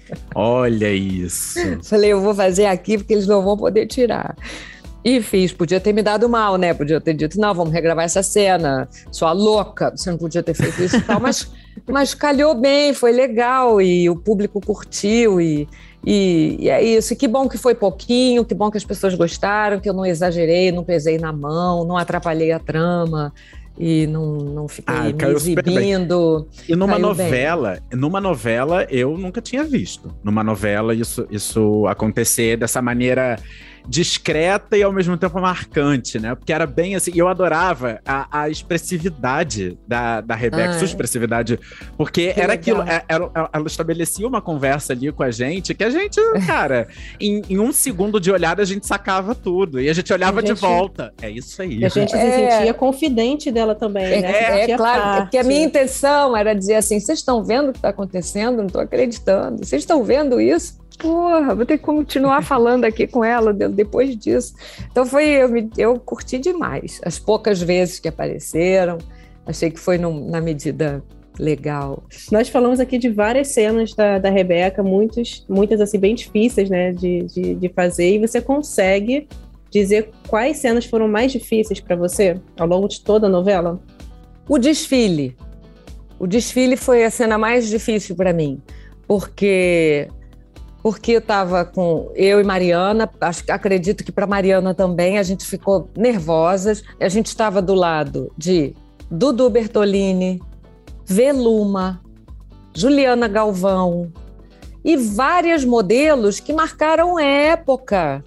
Olha isso. Falei, eu vou fazer aqui porque eles não vão poder tirar. E fiz, podia ter me dado mal, né? Podia ter dito, não, vamos regravar essa cena. Sua louca, você não podia ter feito isso e tal. Mas, mas calhou bem, foi legal e o público curtiu e, e, e é isso. E que bom que foi pouquinho, que bom que as pessoas gostaram, que eu não exagerei, não pesei na mão, não atrapalhei a trama. E não, não fiquei ah, me exibindo. E numa novela, bem. numa novela eu nunca tinha visto. Numa novela isso, isso acontecer dessa maneira discreta e ao mesmo tempo marcante, né? Porque era bem assim, e eu adorava a, a expressividade da, da Rebeca, ah, sua expressividade, porque era legal. Aquilo, ela, ela estabelecia uma conversa ali com a gente, que a gente, cara, em, em um segundo de olhada a gente sacava tudo, e a gente olhava a gente, de volta. É isso aí. E a gente é, se sentia confidente dela também, é, né? É, é claro, porque a minha intenção era dizer assim, vocês estão vendo o que está acontecendo? Não estou acreditando. Vocês estão vendo isso? Porra, vou ter que continuar falando aqui com ela depois disso. Então foi, eu, me, eu curti demais. As poucas vezes que apareceram, achei que foi num, na medida legal. Nós falamos aqui de várias cenas da, da Rebeca, muitos, muitas assim bem difíceis, né, de, de, de fazer, e você consegue dizer quais cenas foram mais difíceis para você ao longo de toda a novela? O desfile. O desfile foi a cena mais difícil para mim, porque... porque eu estava com eu e Mariana, acho, acredito que para Mariana também, a gente ficou nervosas. A gente estava do lado de Dudu Bertolini, Veluma, Juliana Galvão e vários modelos que marcaram época,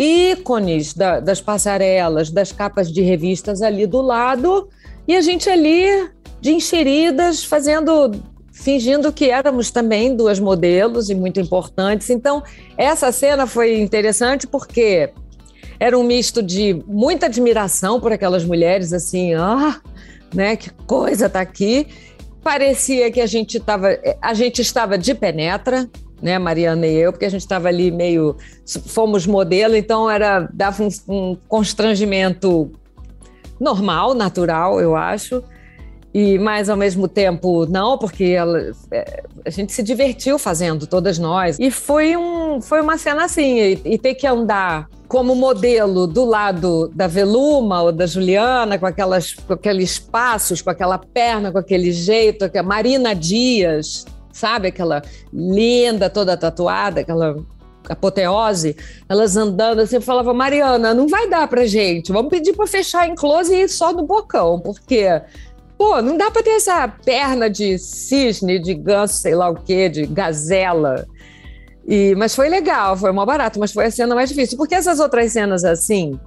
ícones da, das passarelas, das capas de revistas ali do lado, e a gente ali de enxeridas fazendo... fingindo que éramos também duas modelos e muito importantes. Então, essa cena foi interessante porque era um misto de muita admiração por aquelas mulheres, assim, ah, né, que coisa tá aqui. Parecia que a gente estava, a gente estava de penetra, né, Mariana e eu, porque a gente estava ali meio, fomos modelo, então era, dava um, um constrangimento normal, natural, eu acho. E, mas, ao mesmo tempo, não, porque ela, a gente se divertiu fazendo, todas nós. E foi, um, foi uma cena assim, e, e ter que andar como modelo do lado da Veluma ou da Juliana, com, aquelas, com aqueles passos, com aquela perna, com aquele jeito, que a Marina Dias, sabe? Aquela linda, toda tatuada, aquela apoteose, elas andando assim, eu falava, Mariana, não vai dar pra gente, vamos pedir pra fechar em close e ir só no bocão, porque... Pô, não dá pra ter essa perna de cisne, de ganso, sei lá o quê, de gazela. E, mas foi legal, foi mó barato, mas foi a cena mais difícil. Porque essas outras cenas assim,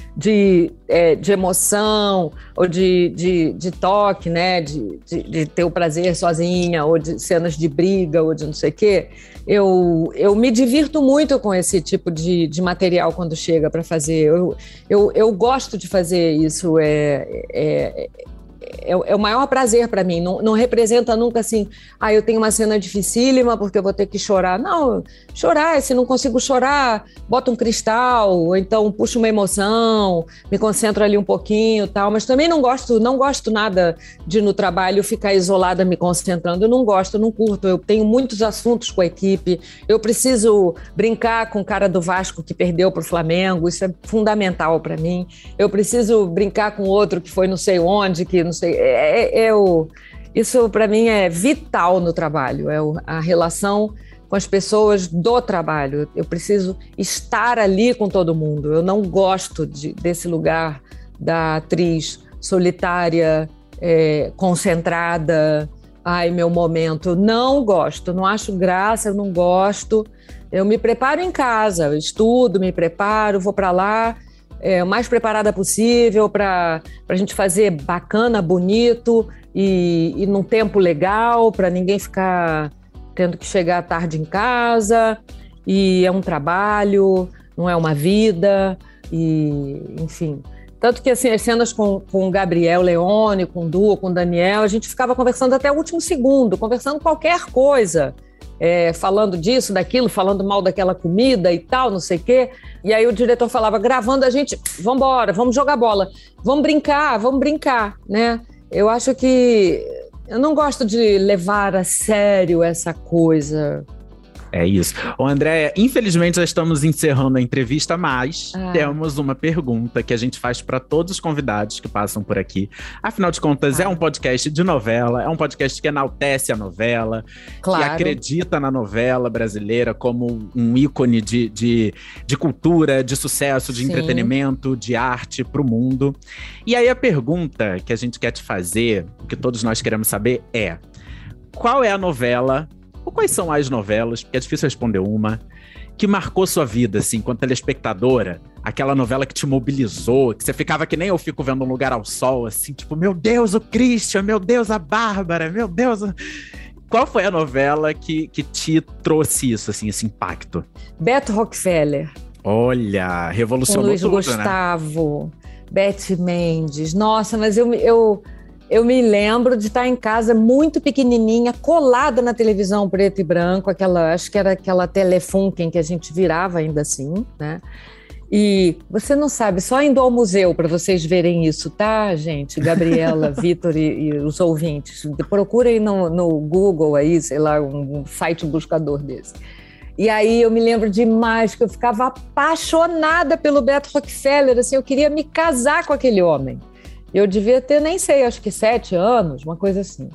de, é, de emoção, ou de, de, de toque, né? De, de, de ter o prazer sozinha, ou de cenas de briga, ou de não sei o quê, eu, eu me divirto muito com esse tipo de, de material quando chega para fazer. Eu, eu, eu gosto de fazer isso. É, é, É, é o maior prazer para mim, não, não representa nunca assim, ah, eu tenho uma cena dificílima porque eu vou ter que chorar. Não, chorar, se não consigo chorar, bota um cristal, ou então puxo uma emoção, me concentro ali um pouquinho e tal, mas também não gosto, não gosto nada de no trabalho ficar isolada me concentrando, eu não gosto, eu não curto, eu tenho muitos assuntos com a equipe, eu preciso brincar com o cara do Vasco que perdeu para o Flamengo, isso é fundamental para mim, eu preciso brincar com outro que foi não sei onde, que não sei, é, é, é o, isso para mim é vital no trabalho, é o, a relação com as pessoas do trabalho, eu preciso estar ali com todo mundo, eu não gosto de, desse lugar da atriz solitária, é, concentrada, ai meu momento, não gosto, não acho graça, eu não gosto, eu me preparo em casa, eu estudo, me preparo, vou para lá, É, o mais preparada possível para a gente fazer bacana, bonito e, e num tempo legal, para ninguém ficar tendo que chegar tarde em casa, e é um trabalho, não é uma vida, e enfim. Tanto que assim, as cenas com, com o Gabriel Leone, com o Du, com o Daniel, a gente ficava conversando até o último segundo, conversando qualquer coisa. É, falando disso, daquilo, falando mal daquela comida e tal, não sei o quê. E aí o diretor falava, gravando a gente, vamos embora, vamos jogar bola, vamos brincar, vamos brincar, né? Eu acho que eu não gosto de levar a sério essa coisa É isso. Ô, Andréia, infelizmente já estamos encerrando a entrevista, mas Ah. temos uma pergunta que a gente faz para todos os convidados que passam por aqui. Afinal de contas, Ah. é um podcast de novela, é um podcast que enaltece a novela, Claro. que acredita na novela brasileira como um ícone de, de, de cultura, de sucesso, de Sim. entretenimento, de arte para o mundo. E aí a pergunta que a gente quer te fazer, o que todos nós queremos saber é: qual é a novela, ou quais são as novelas, porque é difícil responder uma, que marcou sua vida, assim, enquanto telespectadora? Aquela novela que te mobilizou, que você ficava que nem eu fico vendo Um Lugar ao Sol, assim, tipo, meu Deus, o Christian, meu Deus, a Bárbara, meu Deus... o- Qual foi a novela que, que te trouxe isso, assim, esse impacto? Beto Rockefeller, Olha, com revolucionou Luiz tudo, né? Gustavo, Beth Mendes. Nossa, mas eu, eu, eu me lembro de estar em casa muito pequenininha, colada na televisão preto e branco, aquela, acho que era aquela Telefunken que a gente virava ainda assim, né? E você não sabe, só indo ao museu para vocês verem isso, tá, gente? Gabriela, Vitor e, e os ouvintes. Procurem no, no Google aí, sei lá, um, um site buscador desse. E aí eu me lembro demais que eu ficava apaixonada pelo Beto Rockefeller, assim, eu queria me casar com aquele homem. Eu devia ter, nem sei, acho que sete anos, uma coisa assim.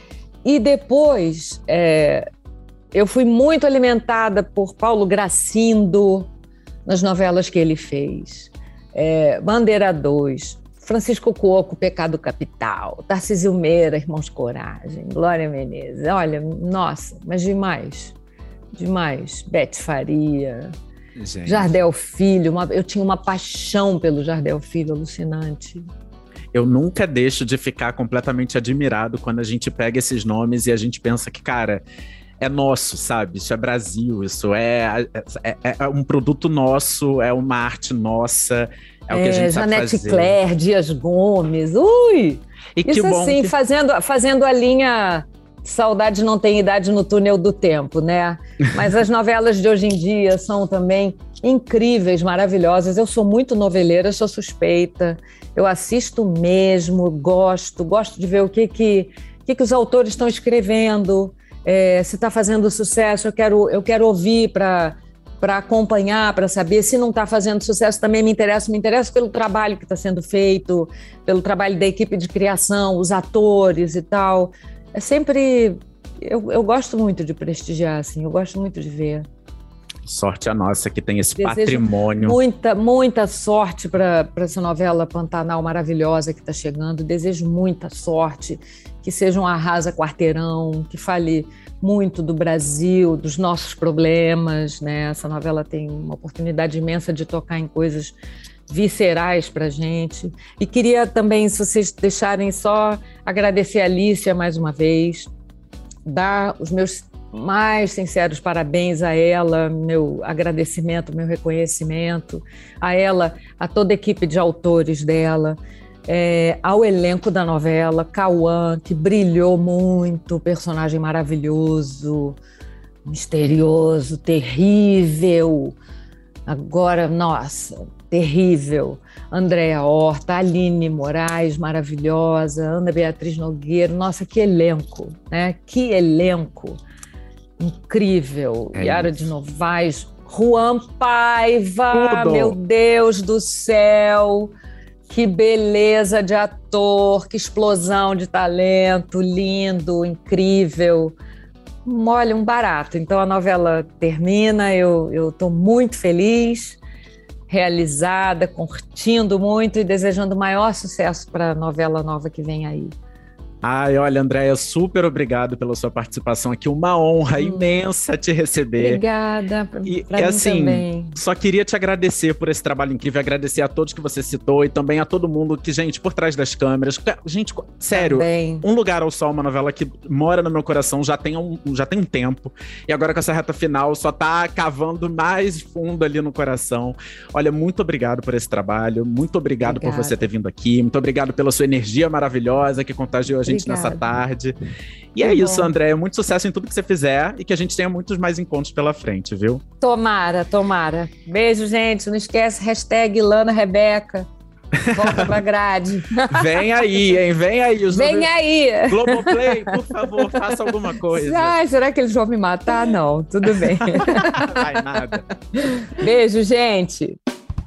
E depois, é, eu fui muito alimentada por Paulo Gracindo, nas novelas que ele fez. É, Bandeira dois, Francisco Cuoco, Pecado Capital, Tarcísio Meira, Irmãos Coragem, Glória Menezes. Olha, nossa, mas demais, demais. Beth Faria, Gente. Jardel Filho, uma- eu tinha uma paixão pelo Jardel Filho alucinante. Eu nunca deixo de ficar completamente admirado quando a gente pega esses nomes e a gente pensa que, cara, é nosso, sabe? Isso é Brasil, isso é, é, é um produto nosso, é uma arte nossa, é, o que a gente sabe Janete fazer. Claire, Dias Gomes, ui! E que Isso bom assim, que... fazendo, fazendo a linha Saudade Não Tem Idade no Túnel do Tempo, né? Mas as novelas de hoje em dia são também incríveis, maravilhosas. Eu sou muito noveleira, sou suspeita. Eu assisto mesmo, gosto, gosto de ver o que, que, que, que os autores estão escrevendo, é, se está fazendo sucesso, eu quero, eu quero ouvir para para acompanhar, para saber. Se não está fazendo sucesso, também me interessa, me interessa pelo trabalho que está sendo feito, pelo trabalho da equipe de criação, os atores e tal. É sempre... Eu, eu gosto muito de prestigiar, assim, eu gosto muito de ver. Sorte a nossa que tem esse Desejo patrimônio. Muita, muita sorte para essa novela Pantanal maravilhosa que está chegando. Desejo muita sorte, que seja um arrasa quarteirão, que fale muito do Brasil, dos nossos problemas, né? Essa novela tem uma oportunidade imensa de tocar em coisas viscerais para a gente. E queria também, se vocês deixarem, só agradecer a Alicia mais uma vez, dar os meus mais sinceros parabéns a ela, meu agradecimento, meu reconhecimento, a ela, a toda a equipe de autores dela, é, ao elenco da novela, Cauã, que brilhou muito, personagem maravilhoso, misterioso, terrível, agora, nossa, terrível, Andréa Horta, Aline Moraes, maravilhosa, Ana Beatriz Nogueira, nossa, que elenco, né? Que elenco! Incrível, É Yara isso. de Novaes, Juan Paiva, Tudo. meu Deus do céu, que beleza de ator, que explosão de talento, lindo, incrível. Olha, um barato. Então a novela termina, eu estou muito feliz, realizada, curtindo muito e desejando o maior sucesso para a novela nova que vem aí. Ai, olha, Andréia, super obrigado pela sua participação aqui. Uma honra Hum. imensa te receber. Obrigada, para E, mim e assim, também. só queria te agradecer por esse trabalho incrível, agradecer a todos que você citou e também a todo mundo que, gente, por trás das câmeras. Gente, sério, Também. Um Lugar ao Sol, uma novela que mora no meu coração já tem um, já tem um tempo. E agora com essa reta final só tá cavando mais fundo ali no coração. Olha, muito obrigado por esse trabalho, muito obrigado Obrigada. por você ter vindo aqui, muito obrigado pela sua energia maravilhosa que contagiou a gente Obrigada. nessa tarde. E Que é isso, bom. Andréia, muito sucesso em tudo que você fizer e que a gente tenha muitos mais encontros pela frente, viu? Tomara, tomara. Beijo, gente. Não esquece, hashtag Lana Rebeca. Volta pra grade. Vem aí, hein? Vem aí. Os Vem nomes... aí. Globoplay, por favor, faça alguma coisa. Ai, será que eles vão me matar? Não, tudo bem. Vai nada. Beijo, gente.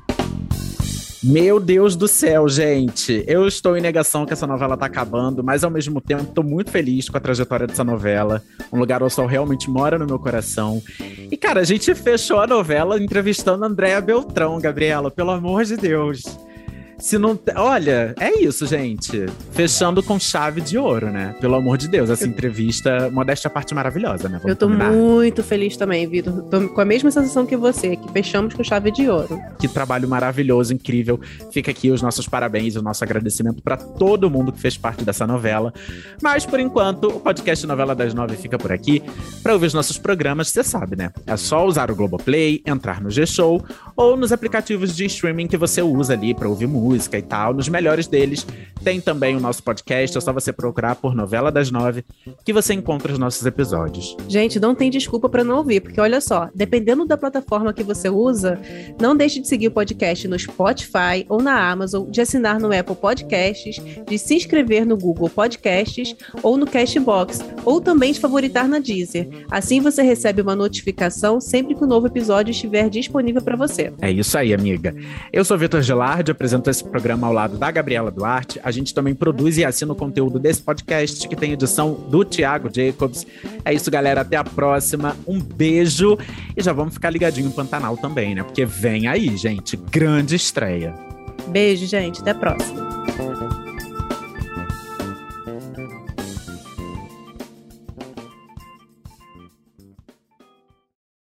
Meu Deus do céu, gente. Eu estou em negação que essa novela tá acabando, mas ao mesmo tempo tô muito feliz com a trajetória dessa novela. Um Lugar ao Sol realmente mora no meu coração. E, cara, a gente fechou a novela entrevistando a Andréa Beltrão, Gabriela, pelo amor de Deus. Se não... te- Olha, é isso, gente. Fechando com chave de ouro, né? Pelo amor de Deus, essa entrevista, modéstia à parte maravilhosa, né? Vamos Eu tô combinar. muito feliz também, Vitor. Tô com a mesma sensação que você, que fechamos com chave de ouro. Que trabalho maravilhoso, incrível. Fica aqui os nossos parabéns, o nosso agradecimento para todo mundo que fez parte dessa novela. Mas, por enquanto, o podcast Novela das Nove fica por aqui. Para ouvir os nossos programas, você sabe, né? É só usar o Globoplay, entrar no G-Show ou nos aplicativos de streaming que você usa ali para ouvir música e tal. Nos melhores deles, tem também o nosso podcast. É só você procurar por Novela das Nove que você encontra os nossos episódios. Gente, não tem desculpa pra não ouvir, porque olha só, dependendo da plataforma que você usa, não deixe de seguir o podcast no Spotify ou na Amazon, de assinar no Apple Podcasts, de se inscrever no Google Podcasts ou no Castbox, ou também de favoritar na Deezer. Assim você recebe uma notificação sempre que o novo episódio estiver disponível para você. É isso aí, amiga. Eu sou Vitor Gilardi, apresento esse programa ao lado da Gabriela Duarte. A gente também produz e assina o conteúdo desse podcast, que tem edição do Thiago Jacobs. É isso, galera. Até a próxima. Um beijo. E já vamos ficar ligadinho no Pantanal também, né? Porque vem aí, gente. Grande estreia. Beijo, gente. Até a próxima.